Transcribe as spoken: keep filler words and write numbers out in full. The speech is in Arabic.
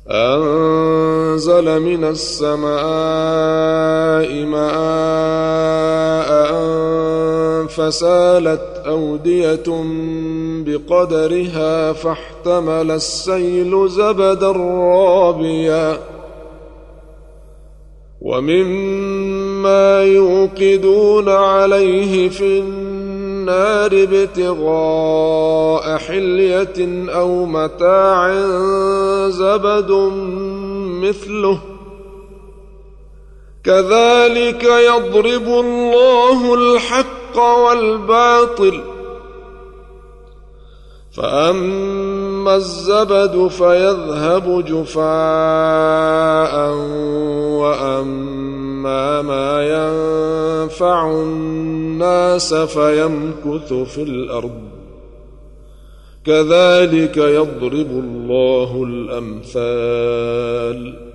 أنزل من السماء ماء فسالت أودية بقدرها فاحتمل السيل زبدا رابيا ومما يوقدون عليه في النار ابتغاء حلية أو متاع زبد مثله كذلك يضرب الله الحق والباطل فأما الزبد فيذهب جفاء وأما ما ينفع الناس فيمكث في الأرض كذلك يضرب الله الأمثال